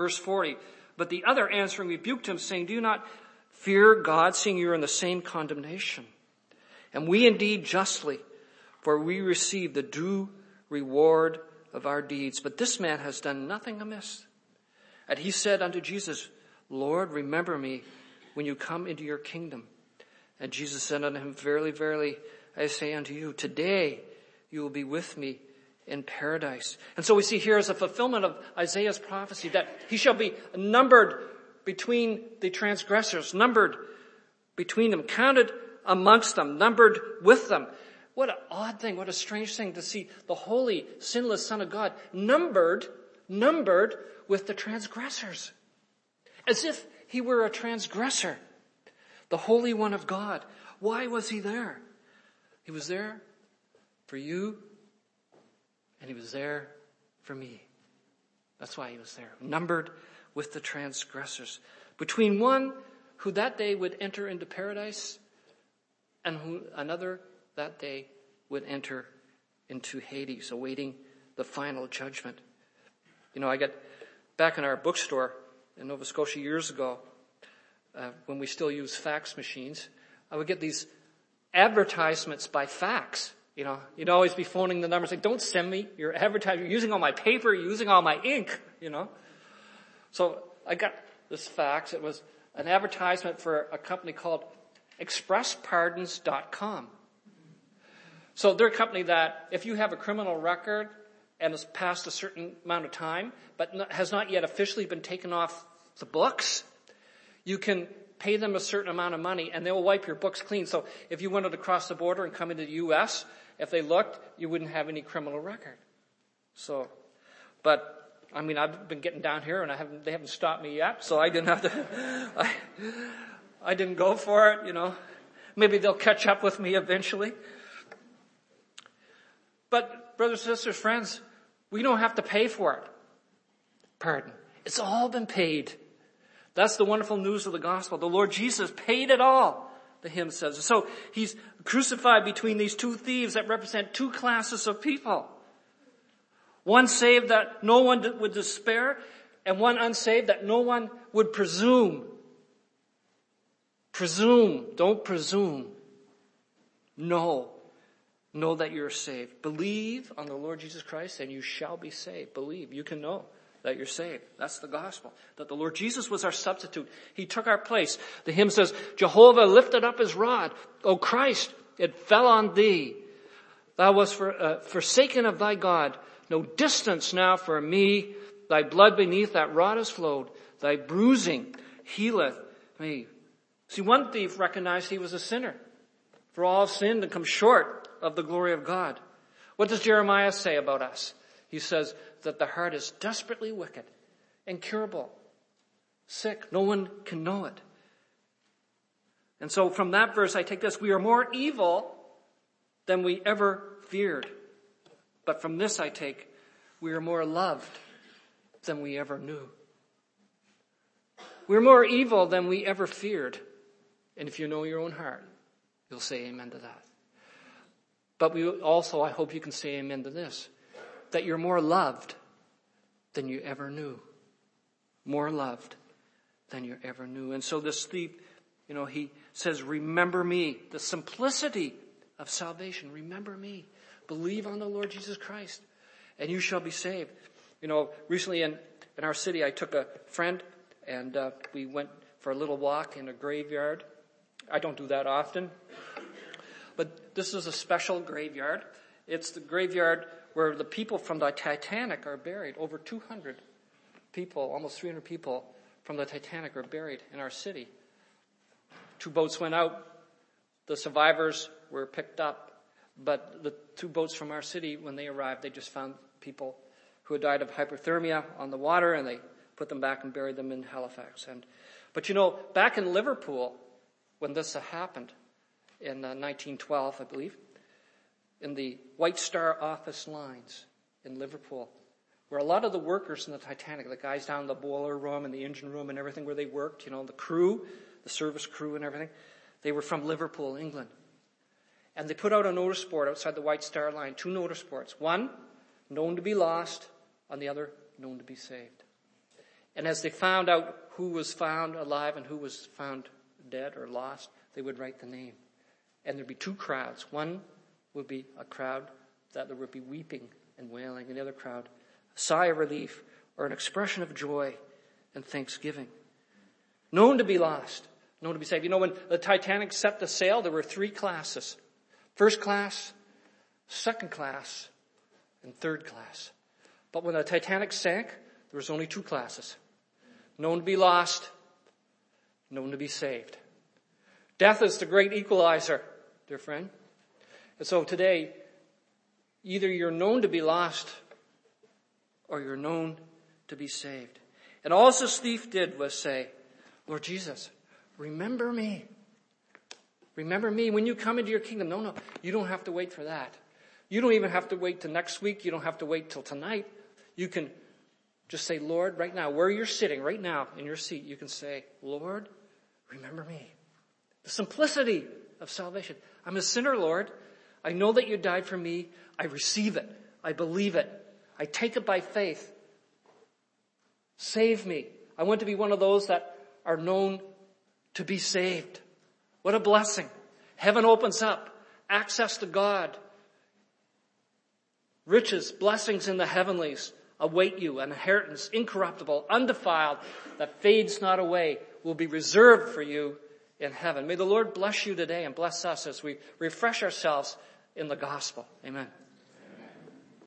Verse 40, but the other answering rebuked him, saying, do you not fear God, seeing you are in the same condemnation? And we indeed justly, for we receive the due reward of our deeds. But this man has done nothing amiss. And he said unto Jesus, Lord, remember me when you come into your kingdom. And Jesus said unto him, verily, verily, I say unto you, today you will be with me in paradise. And so we see here as a fulfillment of Isaiah's prophecy that he shall be numbered between the transgressors, numbered between them, counted amongst them, numbered with them. What an odd thing, what a strange thing to see the holy, sinless Son of God numbered with the transgressors. As if he were a transgressor, the Holy One of God. Why was he there? He was there for you, and he was there for me. That's why he was there, numbered with the transgressors. Between one who that day would enter into paradise and who another that day would enter into Hades, awaiting the final judgment. I got back in our bookstore in Nova Scotia years ago, when we still use fax machines, I would get these advertisements by fax. You'd always be phoning the number saying, don't send me your advertisement. You're using all my paper, you're using all my ink, So I got this fax. It was an advertisement for a company called ExpressPardons.com. So they're a company that if you have a criminal record and has passed a certain amount of time, but has not yet officially been taken off the books, you can pay them a certain amount of money and they'll wipe your books clean. So if you wanted to cross the border and come into the U.S., if they looked, you wouldn't have any criminal record. I've been getting down here and they haven't stopped me yet, so I didn't have to, I didn't go for it, Maybe they'll catch up with me eventually. But brothers, sisters, friends, we don't have to pay for it. Pardon. It's all been paid. That's the wonderful news of the gospel. The Lord Jesus paid it all, the hymn says. So he's crucified between these two thieves that represent two classes of people. One saved that no one would despair, and one unsaved that no one would presume. Presume. Don't presume. Know that you're saved. Believe on the Lord Jesus Christ and you shall be saved. Believe. You can know that you're saved. That's the gospel. That the Lord Jesus was our substitute. He took our place. The hymn says, Jehovah lifted up his rod. O Christ, it fell on thee. Thou wast forsaken of thy God. No distance now for me. Thy blood beneath that rod has flowed. Thy bruising healeth me. See, one thief recognized he was a sinner. For all have sinned and come short of the glory of God. What does Jeremiah say about us? He says that the heart is desperately wicked, incurable, sick. No one can know it. And so from that verse I take this: we are more evil than we ever feared. But from this I take, we are more loved than we ever knew. We're more evil than we ever feared. And if you know your own heart, you'll say amen to that. But we also, I hope you can say amen to this, that you're more loved than you ever knew. More loved than you ever knew. And so this thief, he says, remember me. The simplicity of salvation. Remember me. Believe on the Lord Jesus Christ and you shall be saved. Recently in our city, I took a friend and we went for a little walk in a graveyard. I don't do that often. But this is a special graveyard. It's the graveyard where the people from the Titanic are buried. Over 200 people, almost 300 people from the Titanic are buried in our city. 2 boats went out. The survivors were picked up. But the 2 boats from our city, when they arrived, they just found people who had died of hypothermia on the water, and they put them back and buried them in Halifax. But back in Liverpool, when this happened, in 1912, I believe, in the White Star office lines in Liverpool, where a lot of the workers in the Titanic, the guys down in the boiler room and the engine room and everything where they worked, the crew, the service crew and everything, they were from Liverpool, England. And they put out a notice board outside the White Star line, 2 notice boards. One, known to be lost, and the other, known to be saved. And as they found out who was found alive and who was found dead or lost, they would write the name. And there'd be two crowds. One would be a crowd that there would be weeping and wailing, and the other crowd, a sigh of relief or an expression of joy and thanksgiving. Known to be lost, known to be saved. You know, when the Titanic set to sail, there were three classes. First class, second class, and third class. But when the Titanic sank, there was only two classes. Known to be lost, known to be saved. Death is the great equalizer, dear friend. And so today, either you're known to be lost or you're known to be saved. And all this thief did was say, Lord Jesus, remember me. Remember me when you come into your kingdom. No, you don't have to wait for that. You don't even have to wait till next week. You don't have to wait till tonight. You can just say, Lord, right now, where you're sitting, right now in your seat, you can say, Lord, remember me. The simplicity of salvation. I'm a sinner, Lord. I know that you died for me. I receive it. I believe it. I take it by faith. Save me. I want to be one of those that are known to be saved. What a blessing. Heaven opens up. Access to God. Riches, blessings in the heavenlies await you. An inheritance, incorruptible, undefiled, that fades not away, will be reserved for you in heaven. May the Lord bless you today and bless us as we refresh ourselves in the gospel. Amen.